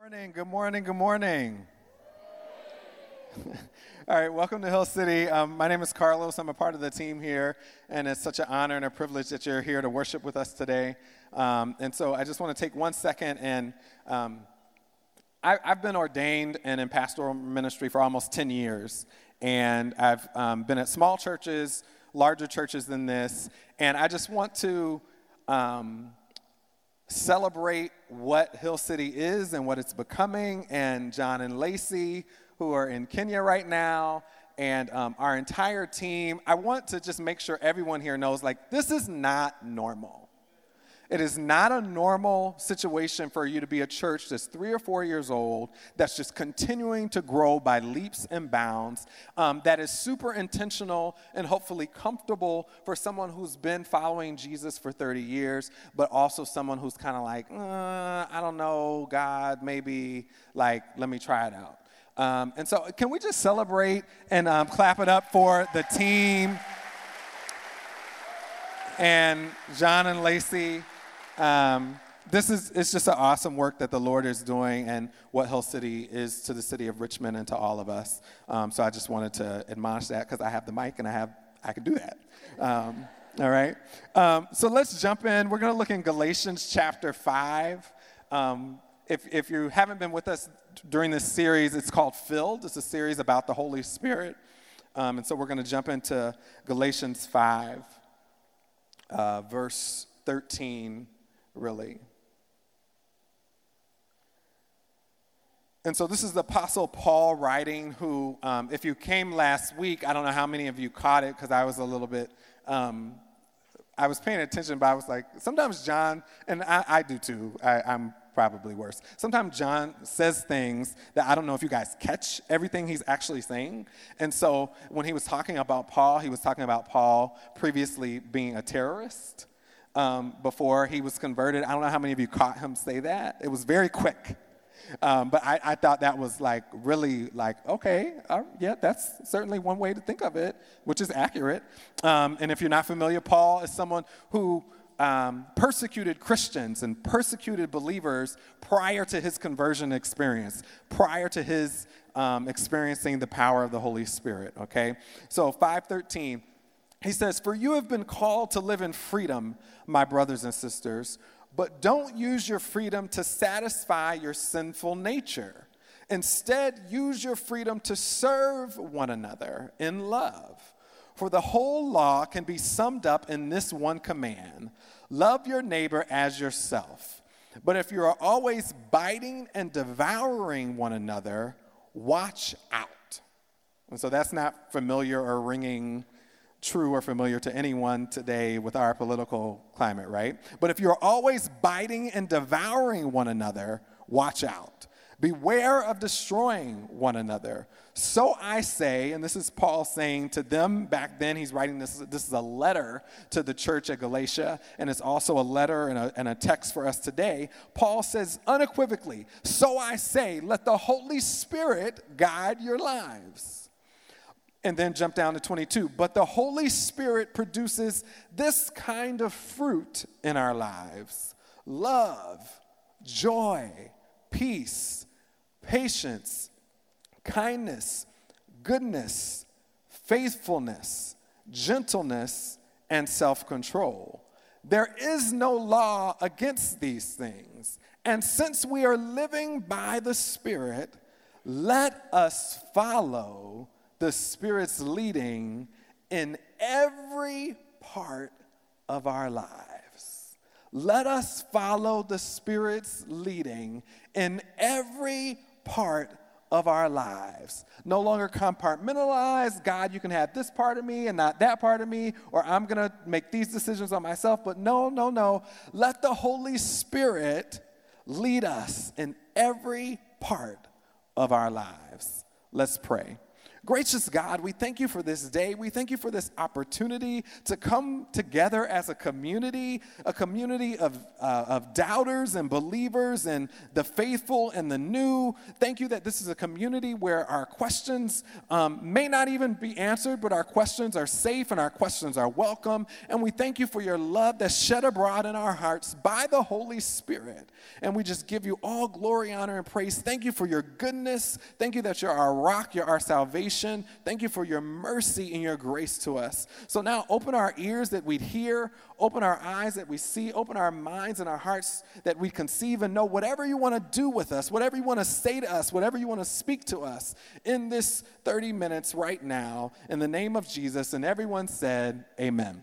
Morning, good morning, good morning. All right, welcome to Hill City. My name is Carlos. I'm a part of the team here, and it's such an honor and a privilege that you're here to worship with us today. And so I just want to take 1 second, and I've been ordained and in pastoral ministry for almost 10 years, and I've been at small churches, larger churches than this, and I just want to celebrate what Hill City is and what it's becoming, and John and Lacey, who are in Kenya right now, and our entire team. I want to just make sure everyone here knows, this is not normal. It is not a normal situation for you to be a church that's 3 or 4 years old, that's just continuing to grow by leaps and bounds, that is super intentional and hopefully comfortable for someone who's been following Jesus for 30 years, but also someone who's kind of I don't know, God, maybe, let me try it out. And so can we just celebrate and clap it up for the team and John and Lacey? It's just an awesome work that the Lord is doing and what Hill City is to the city of Richmond and to all of us. So I just wanted to admonish that because I have the mic and I can do that. All right. So let's jump in. We're going to look in Galatians chapter 5. If you haven't been with us during this series, it's called Filled. It's a series about the Holy Spirit. And so we're going to jump into Galatians 5, verse 13, really. And so this is the Apostle Paul writing, who, if you came last week, I don't know how many of you caught it because I was a little bit, I was paying attention, but I was sometimes John, and I do too, I'm probably worse. Sometimes John says things that I don't know if you guys catch everything he's actually saying. And so when he was talking about Paul, he was talking about Paul previously being a terrorist before he was converted. I don't know how many of you caught him say that. It was very quick. But I thought that was really okay, yeah, that's certainly one way to think of it, which is accurate. And if you're not familiar, Paul is someone who persecuted Christians and persecuted believers prior to his conversion experience, prior to his experiencing the power of the Holy Spirit, okay? So 5:13, he says, "For you have been called to live in freedom, my brothers and sisters, but don't use your freedom to satisfy your sinful nature. Instead, use your freedom to serve one another in love. For the whole law can be summed up in this one command: love your neighbor as yourself. But if you are always biting and devouring one another, watch out." And so that's not familiar or ringing true or familiar to anyone today with our political climate, right? But if you're always biting and devouring one another, watch out. Beware of destroying one another. So I say, and this is Paul saying to them back then, he's writing this is a letter to the church at Galatia, and it's also a letter and a text for us today. Paul says unequivocally, "So I say, let the Holy Spirit guide your lives." And then jump down to 22. "But the Holy Spirit produces this kind of fruit in our lives: love, joy, peace, patience, kindness, goodness, faithfulness, gentleness, and self-control. There is no law against these things. And since we are living by the Spirit, let us follow the Spirit's leading in every part of our lives." Let us follow the Spirit's leading in every part of our lives. No longer compartmentalize, God, you can have this part of me and not that part of me, or I'm going to make these decisions on myself. But no. Let the Holy Spirit lead us in every part of our lives. Let's pray. Gracious God, we thank you for this day. We thank you for this opportunity to come together as a community of doubters and believers and the faithful and the new. Thank you that this is a community where our questions may not even be answered, but our questions are safe and our questions are welcome. And we thank you for your love that's shed abroad in our hearts by the Holy Spirit. And we just give you all glory, honor, and praise. Thank you for your goodness. Thank you that you're our rock, you're our salvation. Thank you for your mercy and your grace to us. So now open our ears that we'd hear, open our eyes that we see, open our minds and our hearts that we conceive and know whatever you want to do with us, whatever you want to say to us, whatever you want to speak to us in this 30 minutes right now, in the name of Jesus. And everyone said, amen.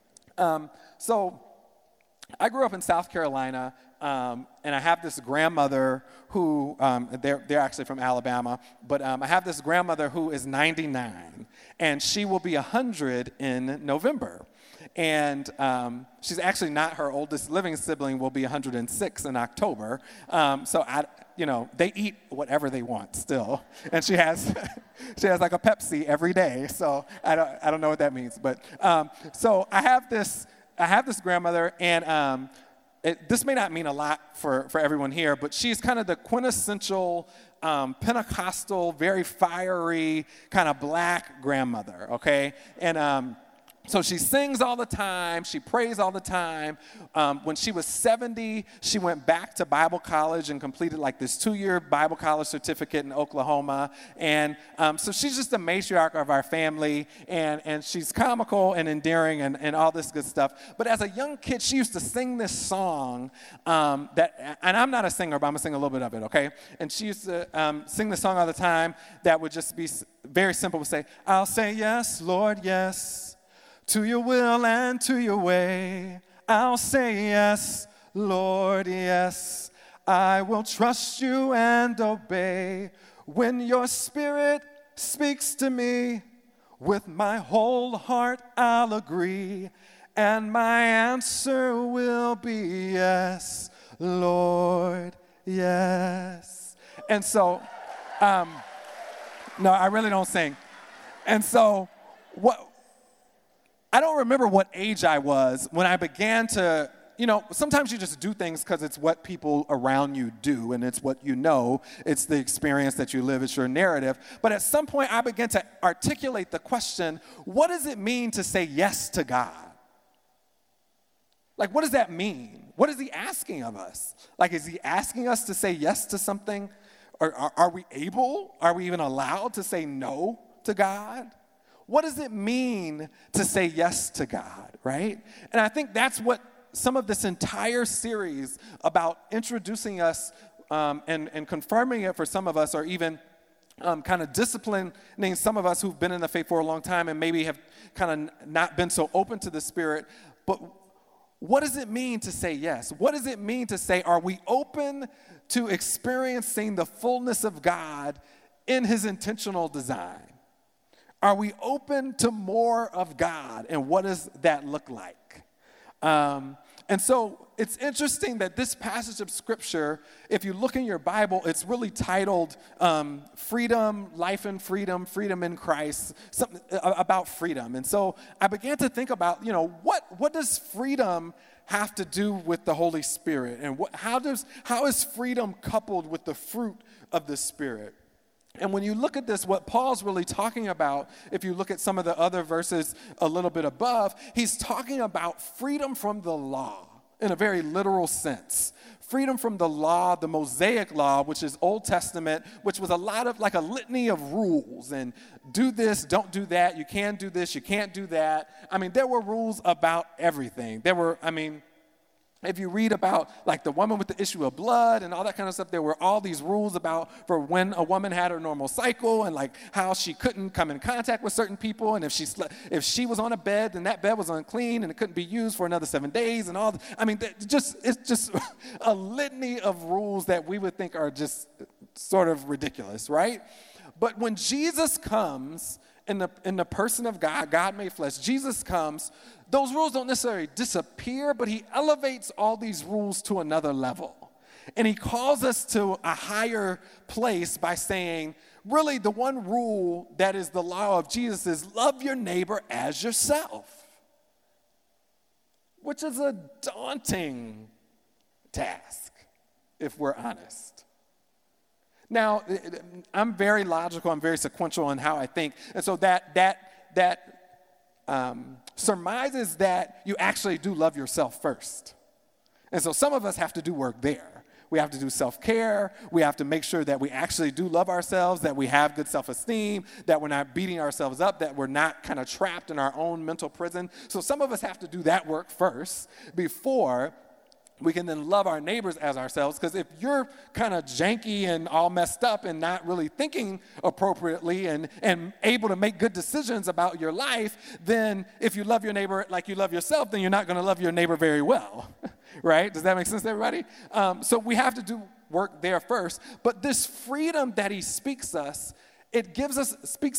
So I grew up in South Carolina, and I have this grandmother who, they're actually from Alabama, but I have this grandmother who is 99, and she will be 100 in November. And she's actually not her oldest living sibling, will be 106 in October. So they eat whatever they want still. And she has like a Pepsi every day. So I don't know what that means. But so I have this grandmother, and this may not mean a lot for everyone here, but she's kind of the quintessential Pentecostal, very fiery, kind of black grandmother, okay? And so she sings all the time. She prays all the time. When she was 70, she went back to Bible college and completed like this 2-year Bible college certificate in Oklahoma. And so she's just the matriarch of our family. And she's comical and endearing and all this good stuff. But as a young kid, she used to sing this song and I'm not a singer, but I'm going to sing a little bit of it, okay? And she used to sing the song all the time that would just be very simple. Would say, I'll say yes, Lord, yes. To your will and to your way, I'll say yes, Lord, yes. I will trust you and obey. When your spirit speaks to me, with my whole heart I'll agree. And my answer will be yes, Lord, yes. And so, no, I really don't sing. And so, I don't remember what age I was when I began to, sometimes you just do things because it's what people around you do and it's what you know. It's the experience that you live. It's your narrative. But at some point, I began to articulate the question, what does it mean to say yes to God? Like, what does that mean? What is he asking of us? Like, is he asking us to say yes to something? Or are we able? Are we even allowed to say no to God? What does it mean to say yes to God, right? And I think that's what some of this entire series about introducing us and confirming it for some of us, or even kind of disciplining some of us who've been in the faith for a long time and maybe have kind of not been so open to the Spirit. But what does it mean to say yes? What does it mean to say, are we open to experiencing the fullness of God in his intentional design? Are we open to more of God? And what does that look like? And so it's interesting that this passage of Scripture, if you look in your Bible, it's really titled Freedom, Life in Freedom, Freedom in Christ, something about freedom. And so I began to think about, what does freedom have to do with the Holy Spirit? And how is freedom coupled with the fruit of the Spirit? And when you look at this, what Paul's really talking about, if you look at some of the other verses a little bit above, he's talking about freedom from the law in a very literal sense. Freedom from the law, the Mosaic law, which is Old Testament, which was a lot of like a litany of rules and do this, don't do that, you can do this, you can't do that. I mean, there were rules about everything. If you read about like the woman with the issue of blood and all that kind of stuff, there were all these rules about for when a woman had her normal cycle and like how she couldn't come in contact with certain people, and if she was on a bed, then that bed was unclean and it couldn't be used for another 7 days and all. It's just a litany of rules that we would think are just sort of ridiculous, right? But when Jesus comes in the person of God, God made flesh, Jesus comes, those rules don't necessarily disappear, but he elevates all these rules to another level. And he calls us to a higher place by saying, really, the one rule that is the law of Jesus is love your neighbor as yourself, which is a daunting task, if we're honest. Now, I'm very logical, I'm very sequential in how I think, and so that surmises that you actually do love yourself first. And so some of us have to do work there. We have to do self-care. We have to make sure that we actually do love ourselves, that we have good self-esteem, that we're not beating ourselves up, that we're not kind of trapped in our own mental prison. So some of us have to do that work first before we can then love our neighbors as ourselves. Because if you're kind of janky and all messed up and not really thinking appropriately and able to make good decisions about your life, then if you love your neighbor like you love yourself, then you're not going to love your neighbor very well, right? Does that make sense to everybody? So we have to do work there first. But this freedom that he speaks of, it gives us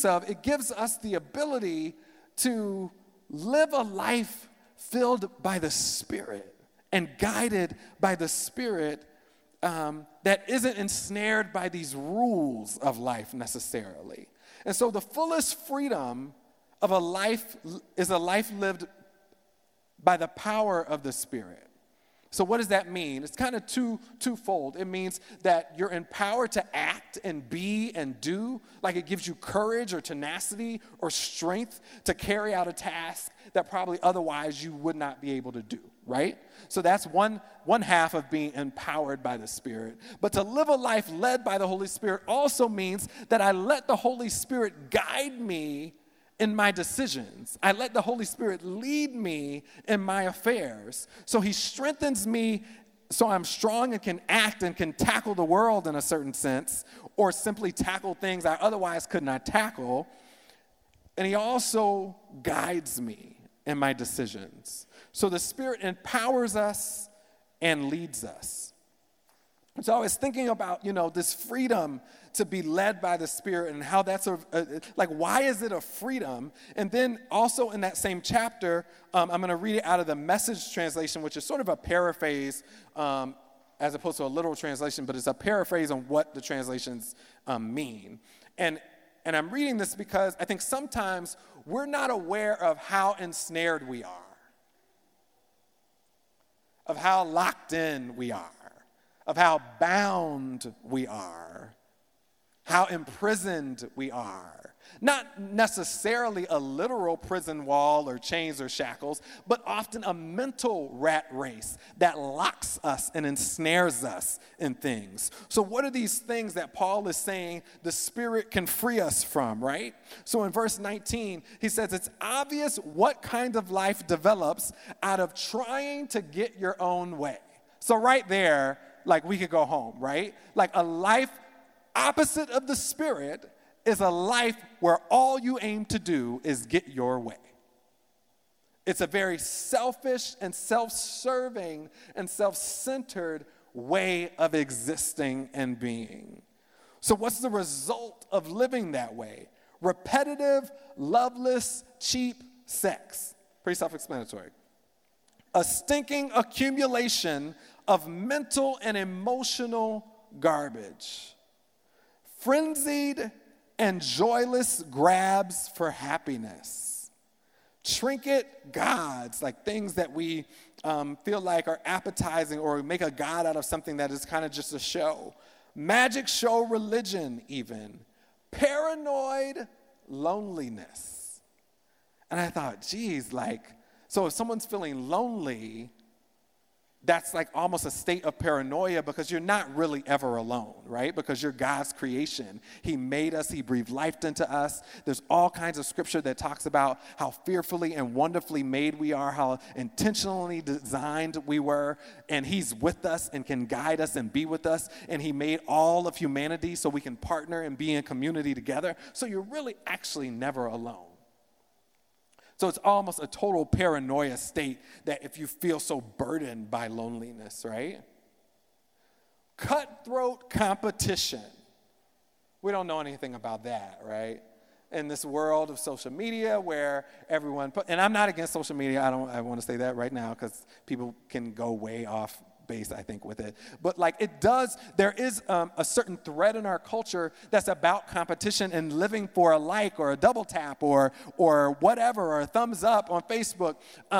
the ability to live a life filled by the Spirit and guided by the Spirit, that isn't ensnared by these rules of life necessarily. And so the fullest freedom of a life is a life lived by the power of the Spirit. So what does that mean? It's kind of twofold. It means that you're empowered to act and be and do, like it gives you courage or tenacity or strength to carry out a task that probably otherwise you would not be able to do, right? So that's one half of being empowered by the Spirit. But to live a life led by the Holy Spirit also means that I let the Holy Spirit guide me in my decisions. I let the Holy Spirit lead me in my affairs. So he strengthens me so I'm strong and can act and can tackle the world in a certain sense, or simply tackle things I otherwise could not tackle. And he also guides me in my decisions. So the Spirit empowers us and leads us. So I was thinking about, this freedom to be led by the Spirit and how that's why is it a freedom? And then also in that same chapter, I'm going to read it out of the Message translation, which is sort of a paraphrase as opposed to a literal translation, but it's a paraphrase on what the translations mean. And I'm reading this because I think sometimes we're not aware of how ensnared we are, of how locked in we are, of how bound we are, how imprisoned we are. Not necessarily a literal prison wall or chains or shackles, but often a mental rat race that locks us and ensnares us in things. So what are these things that Paul is saying the Spirit can free us from, right? So in verse 19, he says, it's obvious what kind of life develops out of trying to get your own way. So right there, we could go home, right? Like a life opposite of the Spirit is a life where all you aim to do is get your way. It's a very selfish and self-serving and self-centered way of existing and being. So what's the result of living that way? Repetitive, loveless, cheap sex. Pretty self-explanatory. A stinking accumulation of mental and emotional garbage. Frenzied and joyless grabs for happiness. Trinket gods, like things that we feel like are appetizing, or we make a god out of something that is kind of just a show. Magic show religion even. Paranoid loneliness. And I thought, geez, so if someone's feeling lonely, that's almost a state of paranoia, because you're not really ever alone, right? Because you're God's creation. He made us. He breathed life into us. There's all kinds of scripture that talks about how fearfully and wonderfully made we are, how intentionally designed we were, and he's with us and can guide us and be with us, and he made all of humanity so we can partner and be in community together. So you're really actually never alone. So it's almost a total paranoia state that if you feel so burdened by loneliness, right? Cutthroat competition. We don't know anything about that, right? In this world of social media where everyone, and I'm not against social media. I want to say that right now because people can go way off space, I think, with it. But like there is a certain thread in our culture that's about competition and living for a like or a double tap or whatever, or a thumbs up on Facebook.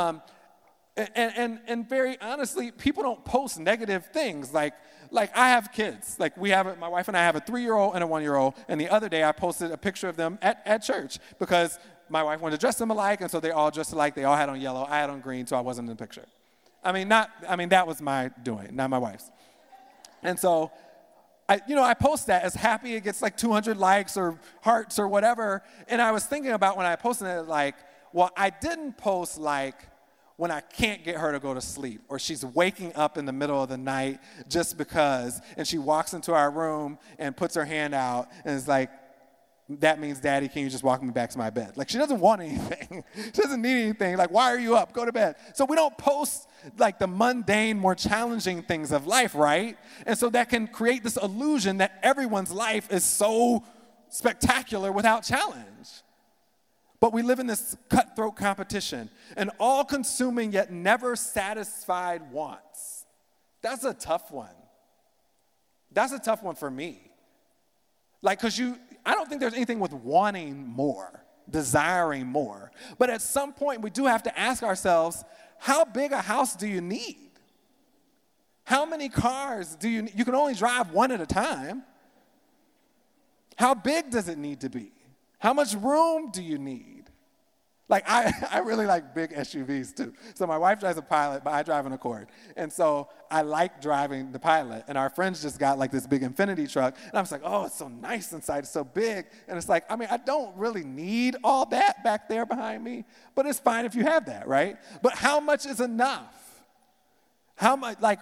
And very honestly, people don't post negative things. Like I have kids. Like my wife and I have a 3-year-old and a 1-year-old. And the other day I posted a picture of them at church because my wife wanted to dress them alike, and so they all dressed alike. They all had on yellow. I had on green, so I wasn't in the picture. That was my doing, not my wife's. And so I post that as happy it gets like 200 likes or hearts or whatever. And I was thinking about when I posted it, like, well, I didn't post like when I can't get her to go to sleep, or she's waking up in the middle of the night just because, and she walks into our room and puts her hand out and is like, that means, Daddy, can you just walk me back to my bed? Like, she doesn't want anything. She doesn't need anything. Like, why are you up? Go to bed. So we don't post like the mundane, more challenging things of life, right? And so that can create this illusion that everyone's life is so spectacular without challenge. But we live in this cutthroat competition, an all-consuming yet never satisfied wants. That's a tough one. That's a tough one for me. Like, I don't think there's anything with wanting more, desiring more. But at some point, we do have to ask ourselves, how big a house do you need? How many cars do you need? You can only drive one at a time. How big does it need to be? How much room do you need? Like, I really like big SUVs too. So my wife drives a Pilot, but I drive an Accord. And so I like driving the Pilot. And our friends just got like this big Infiniti truck. And I was like, oh, it's so nice inside. It's so big. And it's like, I don't really need all that back there behind me. But it's fine if you have that, right? But how much is enough? How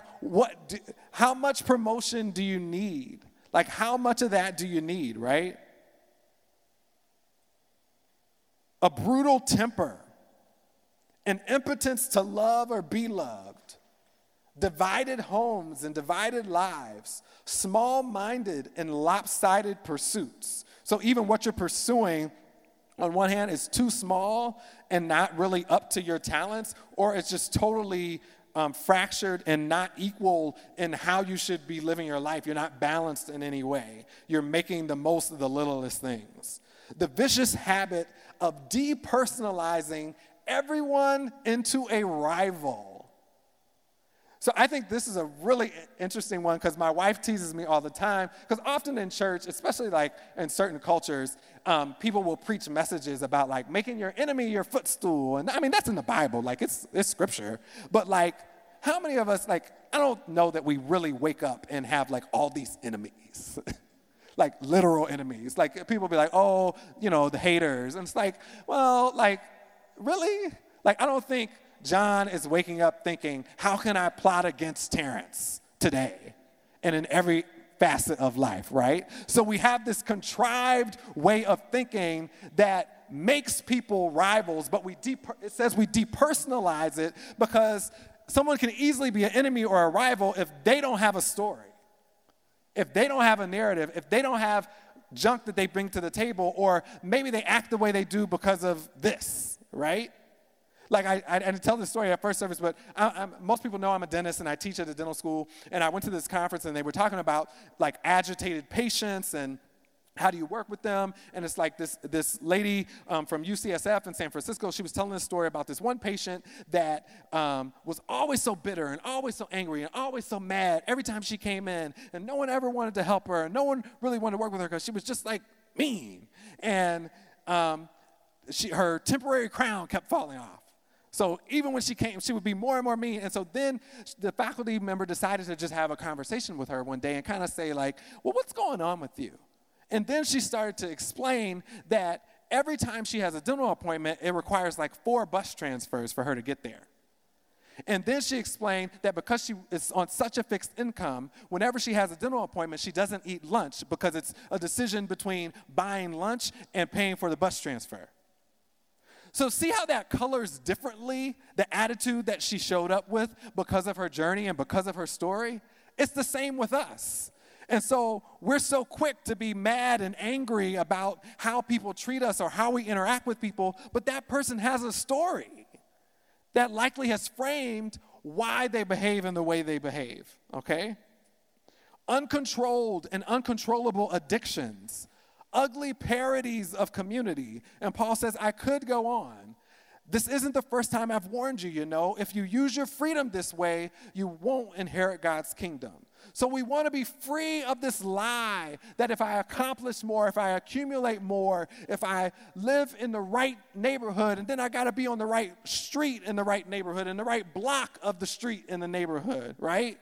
much promotion do you need? Like, how much of that do you need, right? A brutal temper, an impotence to love or be loved, divided homes and divided lives, small-minded and lopsided pursuits. So even what you're pursuing, on one hand, is too small and not really up to your talents, or it's just totally fractured and not equal in how you should be living your life. You're not balanced in any way. You're making the most of the littlest things. The vicious habit of depersonalizing everyone into a rival. So I think this is a really interesting one because my wife teases me all the time, because often in church, especially like in certain cultures, people will preach messages about like making your enemy your footstool. And that's in the Bible, like it's scripture. But like, how many of us, like, I don't know that we really wake up and have like all these enemies. Like literal enemies. Like people be like, oh, the haters. And it's like, well, like, really? Like, I don't think John is waking up thinking, how can I plot against Terrence today and in every facet of life, right? So we have this contrived way of thinking that makes people rivals, but it says we depersonalize it because someone can easily be an enemy or a rival if they don't have a story. If they don't have a narrative, if they don't have junk that they bring to the table, or maybe they act the way they do because of this, right? Like I didn't tell this story at first service, but most people know I'm a dentist and I teach at a dental school. And I went to this conference and they were talking about like agitated patients and how do you work with them? And it's like this lady from UCSF in San Francisco, she was telling this story about this one patient that was always so bitter and always so angry and always so mad every time she came in. And no one ever wanted to help her. And no one really wanted to work with her because she was just like mean. And her temporary crown kept falling off. So even when she came, she would be more and more mean. And so then the faculty member decided to just have a conversation with her one day and kind of say like, well, what's going on with you? And then she started to explain that every time she has a dental appointment, it requires like 4 bus transfers for her to get there. And then she explained that because she is on such a fixed income, whenever she has a dental appointment, she doesn't eat lunch because it's a decision between buying lunch and paying for the bus transfer. So see how that colors differently the attitude that she showed up with because of her journey and because of her story? It's the same with us. And so we're so quick to be mad and angry about how people treat us or how we interact with people, but that person has a story that likely has framed why they behave in the way they behave, okay? Uncontrolled and uncontrollable addictions, ugly parodies of community. And Paul says, I could go on. This isn't the first time I've warned you, you know. If you use your freedom this way, you won't inherit God's kingdom. So we want to be free of this lie that if I accomplish more, if I accumulate more, if I live in the right neighborhood, and then I got to be on the right street in the right neighborhood, in the right block of the street in the neighborhood, right?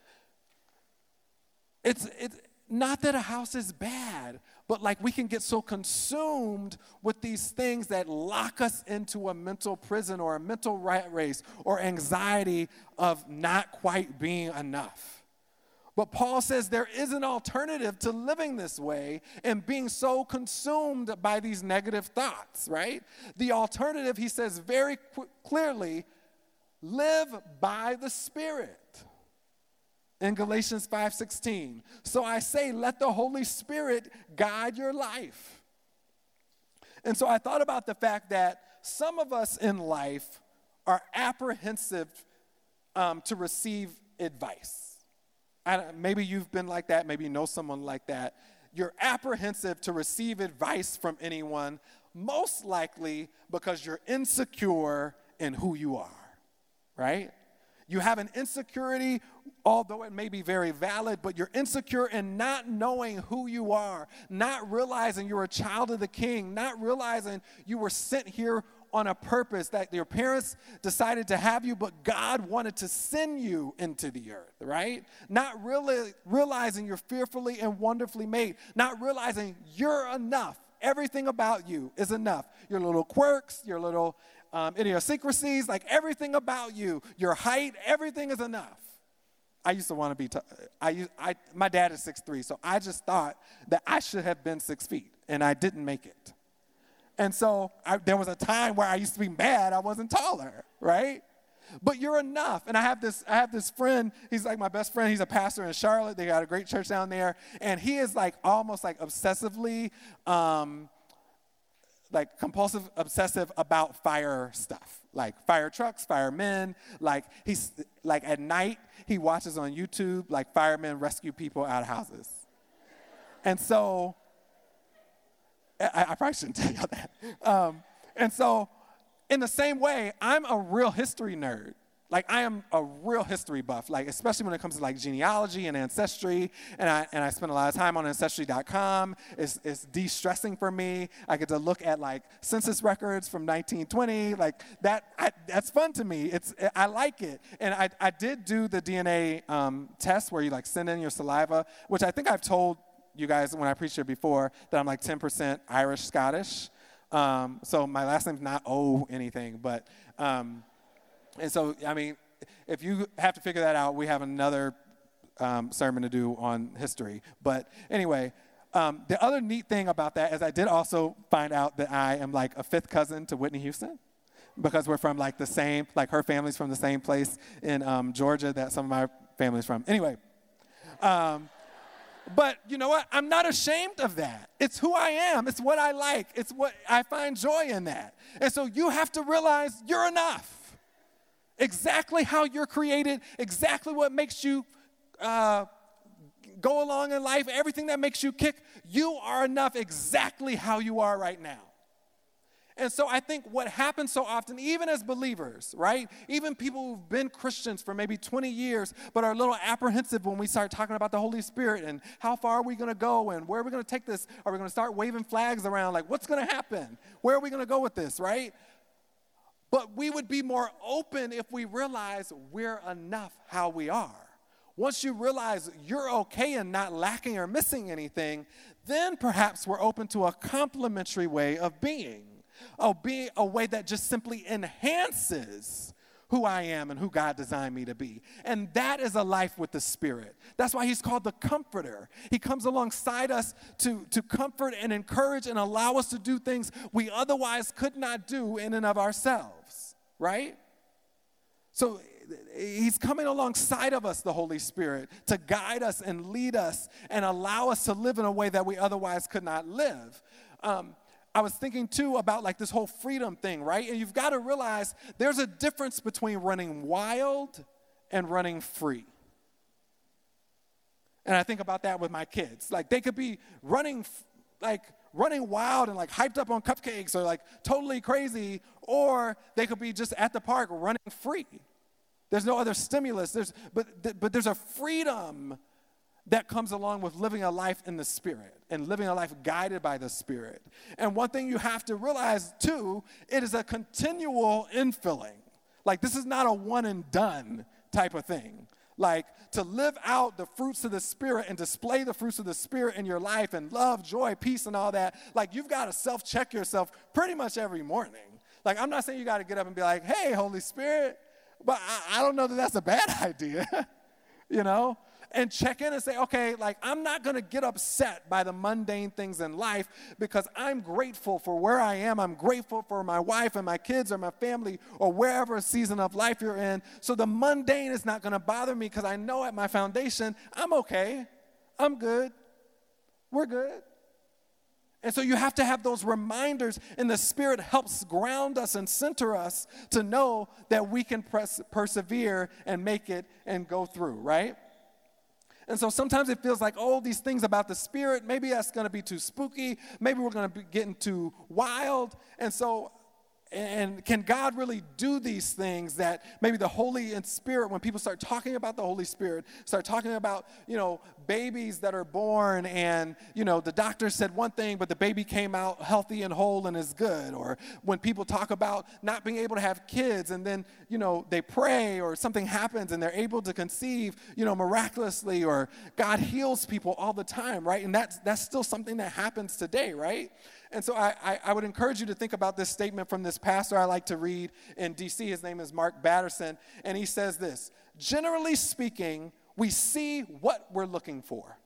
It's not that a house is bad, but like we can get so consumed with these things that lock us into a mental prison or a mental rat race or anxiety of not quite being enough. But Paul says there is an alternative to living this way and being so consumed by these negative thoughts, right? The alternative, he says very clearly, live by the Spirit. In Galatians 5:16. So I say, let the Holy Spirit guide your life. And so I thought about the fact that some of us in life are apprehensive to receive advice. Maybe you've been like that. Maybe you know someone like that. You're apprehensive to receive advice from anyone, most likely because you're insecure in who you are, right? You have an insecurity, although it may be very valid, but you're insecure in not knowing who you are, not realizing you're a child of the King, not realizing you were sent here on a purpose, that your parents decided to have you, but God wanted to send you into the earth, right? Not really realizing you're fearfully and wonderfully made, not realizing you're enough. Everything about you is enough. Your little quirks, your little idiosyncrasies, like everything about you, your height, everything is enough. I used to want to be, my dad is 6'3", so I just thought that I should have been 6 feet, and I didn't make it. And so there was a time where I used to be mad I wasn't taller, right? But you're enough. And I have this friend, he's like my best friend, he's a pastor in Charlotte, they got a great church down there, and he is like almost like obsessively, like compulsive, obsessive about fire stuff, like fire trucks, firemen. Like he's like at night he watches on YouTube like firemen rescue people out of houses. And so I probably shouldn't tell y'all that. And so in the same way, I'm a real history nerd. Like I am a real history buff, like especially when it comes to like genealogy and ancestry, and I spend a lot of time on ancestry.com. It's de-stressing for me. I get to look at like census records from 1920, like that's fun to me. I like it, and I did do the DNA test where you like send in your saliva, which I think I've told you guys when I preached here before that I'm like 10% Irish Scottish. So my last name's not anything, but. And so, I mean, if you have to figure that out, we have another sermon to do on history. But anyway, the other neat thing about that is I did also find out that I am like a fifth cousin to Whitney Houston, because we're from like the same, like her family's from the same place in Georgia that some of my family's from. Anyway, but you know what? I'm not ashamed of that. It's who I am. It's what I like. It's what I find joy in that. And so you have to realize you're enough. Exactly how you're created, exactly what makes you go along in life, everything that makes you kick, you are enough exactly how you are right now. And so I think what happens so often, even as believers, right? Even people who've been Christians for maybe 20 years, but are a little apprehensive when we start talking about the Holy Spirit and how far are we going to go and where are we going to take this? Are we going to start waving flags around? Like, what's going to happen? Where are we going to go with this, right? But we would be more open if we realize we're enough how we are. Once you realize you're okay and not lacking or missing anything, then perhaps we're open to a complementary way of being a way that just simply enhances who I am and who God designed me to be. And that is a life with the Spirit. That's why he's called the Comforter. He comes alongside us to comfort and encourage and allow us to do things we otherwise could not do in and of ourselves, right? So he's coming alongside of us, the Holy Spirit, to guide us and lead us and allow us to live in a way that we otherwise could not live. I was thinking too about like this whole freedom thing, right? And you've got to realize there's a difference between running wild and running free. And I think about that with my kids. Like they could be running wild and like hyped up on cupcakes or like totally crazy, or they could be just at the park running free. There's no other stimulus. But there's a freedom that comes along with living a life in the Spirit and living a life guided by the Spirit. And one thing you have to realize too, it is a continual infilling. Like this is not a one and done type of thing. Like to live out the fruits of the Spirit and display the fruits of the Spirit in your life and love, joy, peace, and all that, like you've got to self-check yourself pretty much every morning. Like I'm not saying you got to get up and be like, hey, Holy Spirit, but I don't know that that's a bad idea, you know? And check in and say, okay, like I'm not going to get upset by the mundane things in life because I'm grateful for where I am. I'm grateful for my wife and my kids or my family or wherever season of life you're in. So the mundane is not going to bother me because I know at my foundation, I'm okay. I'm good. We're good. And so you have to have those reminders, and the Spirit helps ground us and center us to know that we can persevere and make it and go through, right? And so sometimes it feels like, oh, these things about the Spirit, maybe that's going to be too spooky. Maybe we're going to be getting too wild. And can God really do these things that maybe the Holy Spirit, when people start talking about the Holy Spirit, start talking about, babies that are born and, the doctor said one thing, but the baby came out healthy and whole and is good. Or when people talk about not being able to have kids and then, they pray or something happens and they're able to conceive, miraculously, or God heals people all the time, right? And that's still something that happens today, right? And so I would encourage you to think about this statement from this pastor I like to read in D.C. His name is Mark Batterson, and he says this: generally speaking, we see what we're looking for.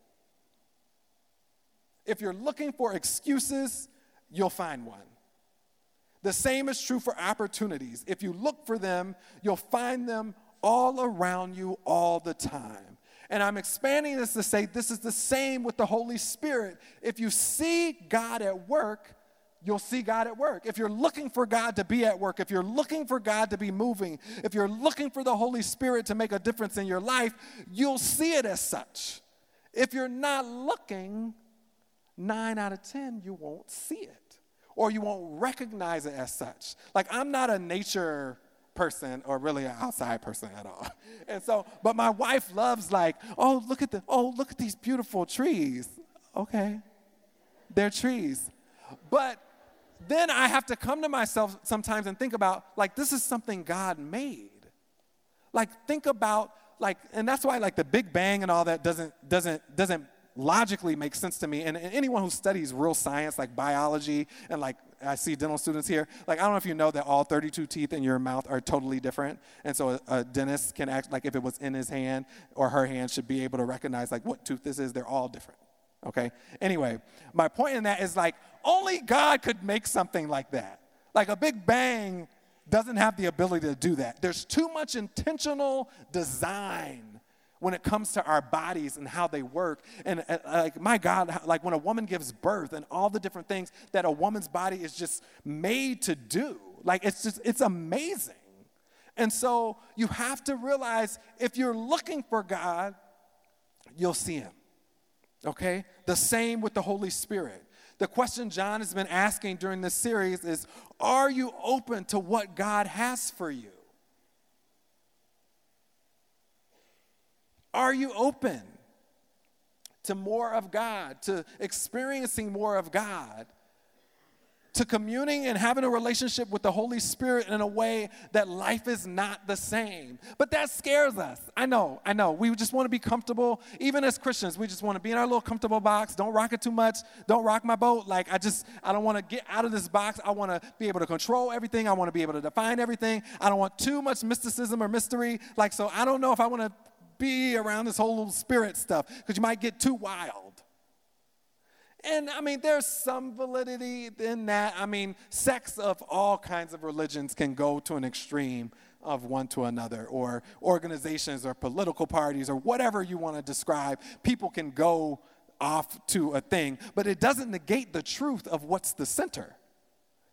If you're looking for excuses, you'll find one. The same is true for opportunities. If you look for them, you'll find them all around you all the time. And I'm expanding this to say this is the same with the Holy Spirit. If you see God at work, you'll see God at work. If you're looking for God to be at work, if you're looking for God to be moving, if you're looking for the Holy Spirit to make a difference in your life, you'll see it as such. If you're not looking, 9 out of 10, you won't see it, or you won't recognize it as such. Like, I'm not a nature person or really an outside person at all. And so, but my wife loves look at these beautiful trees. Okay, they're trees. But then I have to come to myself sometimes and think about, this is something God made. Think about, and that's why, the Big Bang and all that doesn't logically make sense to me. And anyone who studies real science, like biology, and I see dental students here, I don't know if you know that all 32 teeth in your mouth are totally different. And so a dentist can act if it was in his hand or her hand, should be able to recognize what tooth this is. They're all different. Okay? Anyway, my point in that is only God could make something like that. A Big Bang doesn't have the ability to do that. There's too much intentional design when it comes to our bodies and how they work. And my God, when a woman gives birth and all the different things that a woman's body is just made to do. It's amazing. And so you have to realize if you're looking for God, you'll see him. Okay? The same with the Holy Spirit. The question John has been asking during this series is, are you open to what God has for you? Are you open to more of God, to experiencing more of God, to communing and having a relationship with the Holy Spirit in a way that life is not the same? But that scares us. I know. We just want to be comfortable. Even as Christians, we just want to be in our little comfortable box. Don't rock it too much. Don't rock my boat. I don't want to get out of this box. I want to be able to control everything. I want to be able to define everything. I don't want too much mysticism or mystery. So I don't know if I want to be around this whole spirit stuff, because you might get too wild. And there's some validity in that. Sects of all kinds of religions can go to an extreme of one to another, or organizations or political parties or whatever you want to describe. People can go off to a thing, but it doesn't negate the truth of what's the center.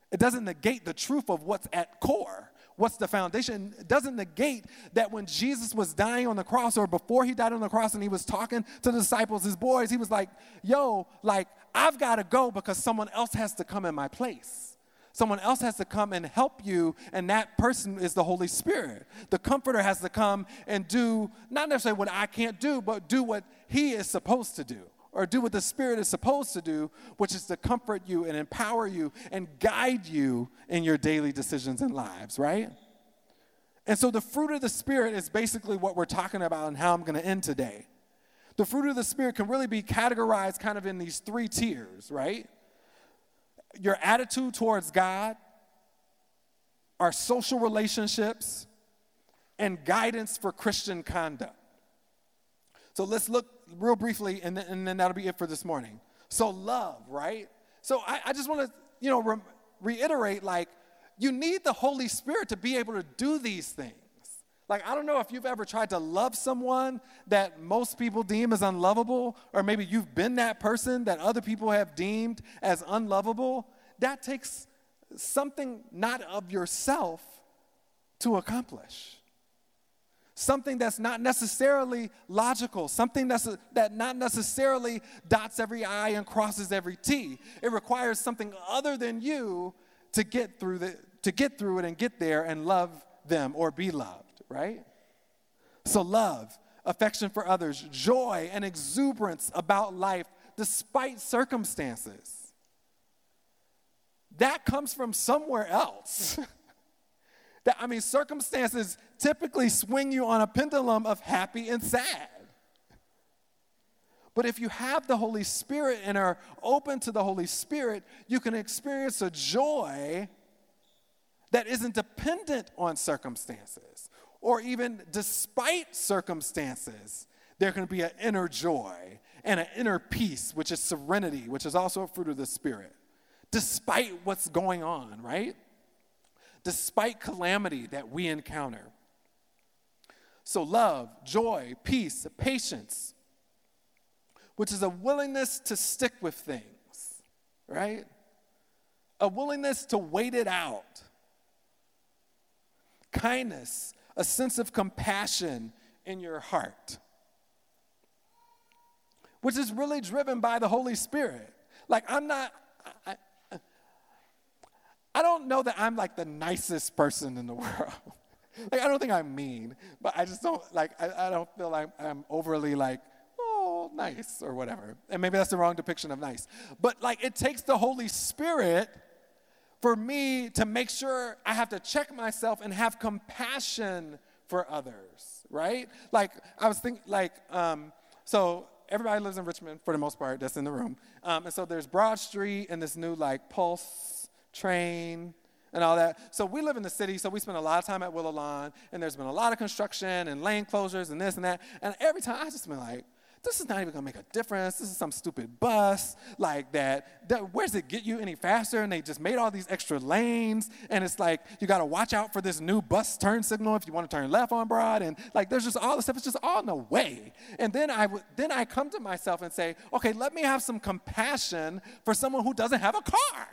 It doesn't negate the truth of what's at core. What's the foundation? It doesn't negate that when Jesus was dying on the cross, or before he died on the cross and he was talking to the disciples, his boys, he was like, yo, like, I've got to go because someone else has to come in my place. Someone else has to come and help you, and that person is the Holy Spirit. The Comforter has to come and do, not necessarily what I can't do, but do what he is supposed to do, or do what the Spirit is supposed to do, which is to comfort you and empower you and guide you in your daily decisions and lives, right? And so the fruit of the Spirit is basically what we're talking about and how I'm going to end today. The fruit of the Spirit can really be categorized kind of in these 3 tiers, right? Your attitude towards God, our social relationships, and guidance for Christian conduct. So let's look real briefly, and then that'll be it for this morning. So love, right? So I just want to, reiterate, like, you need the Holy Spirit to be able to do these things. Like, I don't know if you've ever tried to love someone that most people deem as unlovable, or maybe you've been that person that other people have deemed as unlovable. That takes something not of yourself to accomplish. Something that's not necessarily logical, something that not necessarily dots every I and crosses every T. It requires something other than you to get through it and get there and love them or be loved, right? So love, affection for others, joy and exuberance about life despite circumstances. That comes from somewhere else. Circumstances typically swing you on a pendulum of happy and sad. But if you have the Holy Spirit and are open to the Holy Spirit, you can experience a joy that isn't dependent on circumstances, or even despite circumstances. There can be an inner joy and an inner peace, which is serenity, which is also a fruit of the Spirit, despite what's going on, right? Despite calamity that we encounter. So love, joy, peace, patience, which is a willingness to stick with things, right? A willingness to wait it out. Kindness, a sense of compassion in your heart, which is really driven by the Holy Spirit. Like, I don't know that I'm like the nicest person in the world. Like, I don't think I'm mean, but I just don't, like, I don't feel like I'm overly like, oh, nice or whatever. And maybe that's the wrong depiction of nice. But like, it takes the Holy Spirit for me to make sure I have to check myself and have compassion for others, right? Like, I was thinking, like, so everybody lives in Richmond for the most part that's in the room. And so there's Broad Street and this new, like, Pulse train and all that. So we live in the city, so we spend a lot of time at Willow Lawn, and there's been a lot of construction and lane closures and this and that. And every time I just been like, this is not even gonna make a difference. This is some stupid bus like that. Where does it get you any faster? And they just made all these extra lanes, and it's like you gotta watch out for this new bus turn signal if you want to turn left on Broad, and like there's just all this stuff. It's just all in the way. And then I come to myself and say, okay, let me have some compassion for someone who doesn't have a car.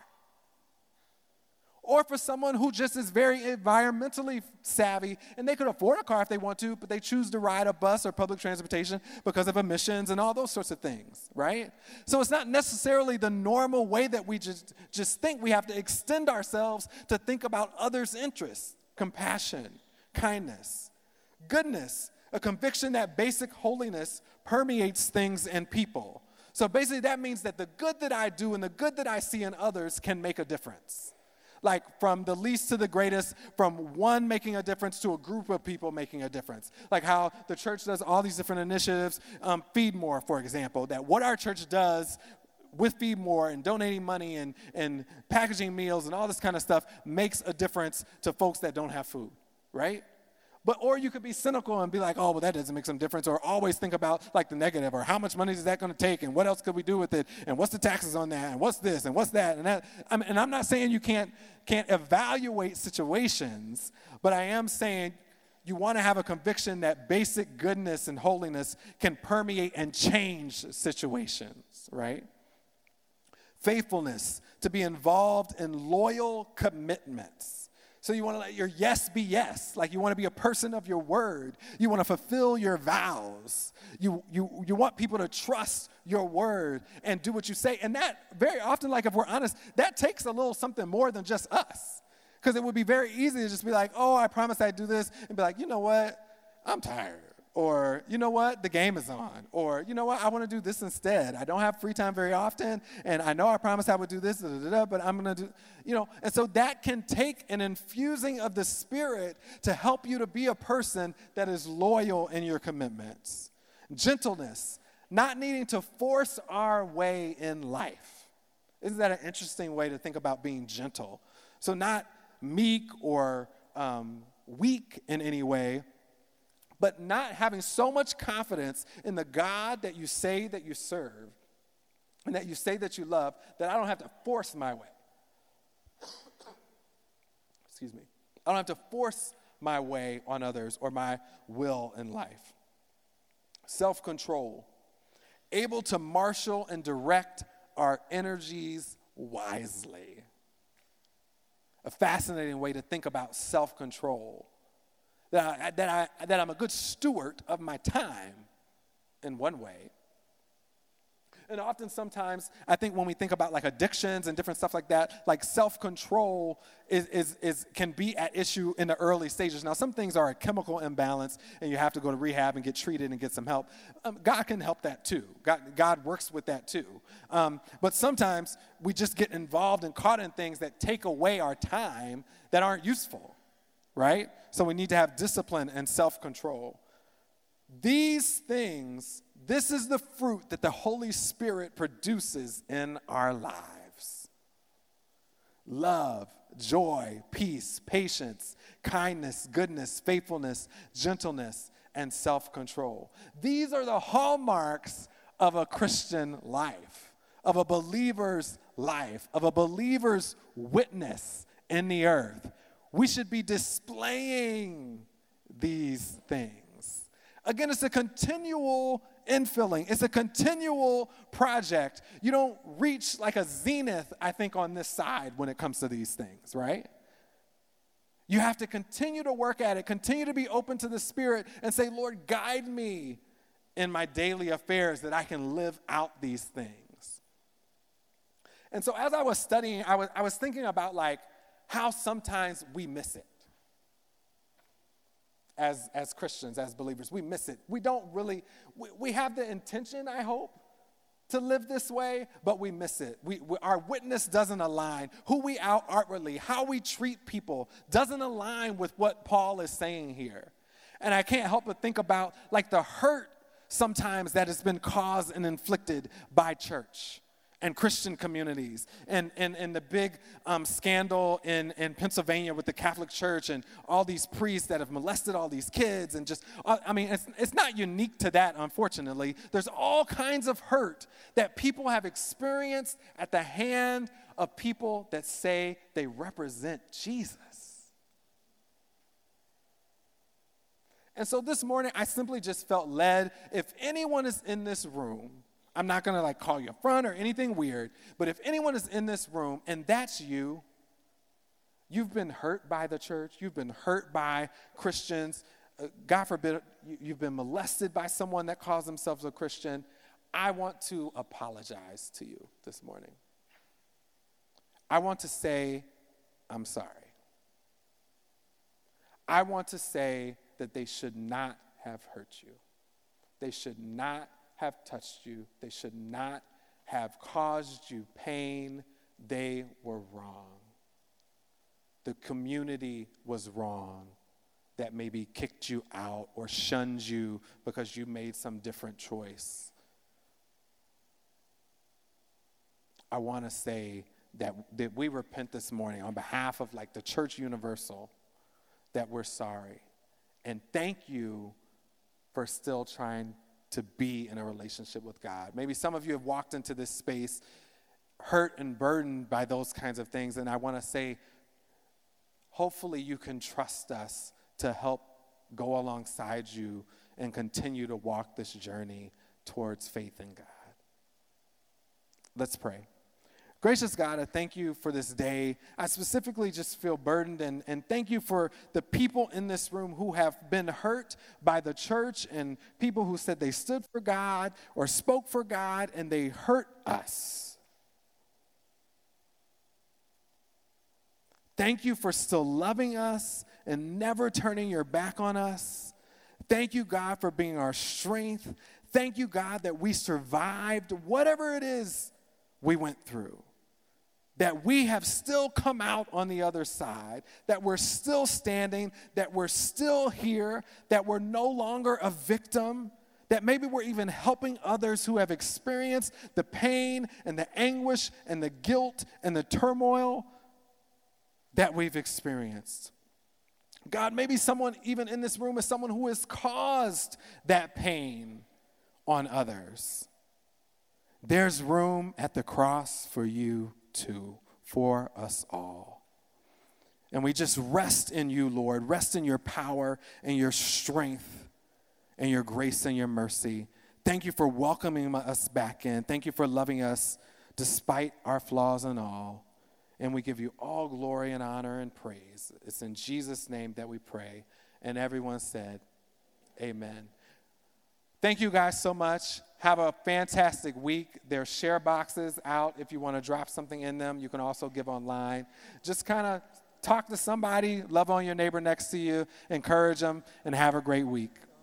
Or for someone who just is very environmentally savvy, and they could afford a car if they want to, but they choose to ride a bus or public transportation because of emissions and all those sorts of things, right? So it's not necessarily the normal way that we just think. We have to extend ourselves to think about others' interests, compassion, kindness, goodness, a conviction that basic holiness permeates things and people. So basically that means that the good that I do and the good that I see in others can make a difference. Like from the least to the greatest, from one making a difference to a group of people making a difference. Like how the church does all these different initiatives, Feed More, for example, that what our church does with Feed More and donating money and packaging meals and all this kind of stuff makes a difference to folks that don't have food, right? Or you could be cynical and be like, oh, well, that doesn't make some difference, or always think about like the negative, or how much money is that going to take, and what else could we do with it, and what's the taxes on that, and what's this, and what's that, and that. And I'm not saying you can't evaluate situations, but I am saying you want to have a conviction that basic goodness and holiness can permeate and change situations, right? faithfulness, to be involved in loyal commitments. So you want to let your yes be yes. Like you want to be a person of your word. You want to fulfill your vows. You want people to trust your word and do what you say. And that very often, like if we're honest, that takes a little something more than just us. Because it would be very easy to just be like, oh, I promised I'd do this. And be like, you know what? I'm tired. Or, you know what, the game is on. Or, you know what, I want to do this instead. I don't have free time very often, and I know I promised I would do this, but I'm going to do, And so that can take an infusing of the Spirit to help you to be a person that is loyal in your commitments. Gentleness, not needing to force our way in life. Isn't that an interesting way to think about being gentle? So not meek or weak in any way, but not having so much confidence in the God that you say that you serve and that you say that you love that I don't have to force my way. Excuse me. I don't have to force my way on others or my will in life. Self-control. Able to marshal and direct our energies wisely. A fascinating way to think about self-control. That I'm a good steward of my time in one way. And often sometimes I think when we think about like addictions and different stuff like that, like self-control can be at issue in the early stages. Now some things are a chemical imbalance and you have to go to rehab and get treated and get some help. God can help that too. God works with that too. But sometimes we just get involved and caught in things that take away our time that aren't useful. Right? So we need to have discipline and self-control. These things, this is the fruit that the Holy Spirit produces in our lives. Love, joy, peace, patience, kindness, goodness, faithfulness, gentleness, and self-control. These are the hallmarks of a Christian life, of a believer's life, of a believer's witness in the earth. We should be displaying these things. Again, it's a continual infilling. It's a continual project. You don't reach like a zenith, I think, on this side when it comes to these things, right? You have to continue to work at it, continue to be open to the Spirit and say, Lord, guide me in my daily affairs that I can live out these things. And so as I was studying, I was thinking about like, how sometimes we miss it as Christians, as believers. We miss it. We don't really, we have the intention, I hope, to live this way, but we miss it. Our witness doesn't align. Who we are outwardly, how we treat people doesn't align with what Paul is saying here. And I can't help but think about like the hurt sometimes that has been caused and inflicted by church and Christian communities, and the big scandal in Pennsylvania with the Catholic Church and all these priests that have molested all these kids and just, it's not unique to that, unfortunately. There's all kinds of hurt that people have experienced at the hand of people that say they represent Jesus. And so this morning, I simply just felt led, if anyone is in this room, I'm not going to like call you a front or anything weird, but if anyone is in this room and that's you, you've been hurt by the church, you've been hurt by Christians, God forbid you've been molested by someone that calls themselves a Christian, I want to apologize to you this morning. I want to say, I'm sorry. I want to say that they should not have hurt you. They should not have touched you. They should not have caused you pain. They were wrong. The community was wrong that maybe kicked you out or shunned you because you made some different choice. I want to say that we repent this morning on behalf of like the Church Universal, that we're sorry. And thank you for still trying to be in a relationship with God. Maybe some of you have walked into this space hurt and burdened by those kinds of things. And I want to say, hopefully you can trust us to help go alongside you and continue to walk this journey towards faith in God. Let's pray. Gracious God, I thank you for this day. I specifically just feel burdened and thank you for the people in this room who have been hurt by the church and people who said they stood for God or spoke for God and they hurt us. Thank you for still loving us and never turning your back on us. Thank you, God, for being our strength. Thank you, God, that we survived whatever it is we went through. That we have still come out on the other side, that we're still standing, that we're still here, that we're no longer a victim, that maybe we're even helping others who have experienced the pain and the anguish and the guilt and the turmoil that we've experienced. God, maybe someone even in this room is someone who has caused that pain on others. There's room at the cross for you too, for us all. And we just rest in you, Lord. Rest in your power and your strength and your grace and your mercy. Thank you for welcoming us back in. Thank you for loving us despite our flaws and all. And we give you all glory and honor and praise. It's in Jesus' name that we pray. And everyone said, amen. Thank you guys so much. Have a fantastic week. There's share boxes out if you want to drop something in them. You can also give online. Just kind of talk to somebody, love on your neighbor next to you, encourage them, and have a great week.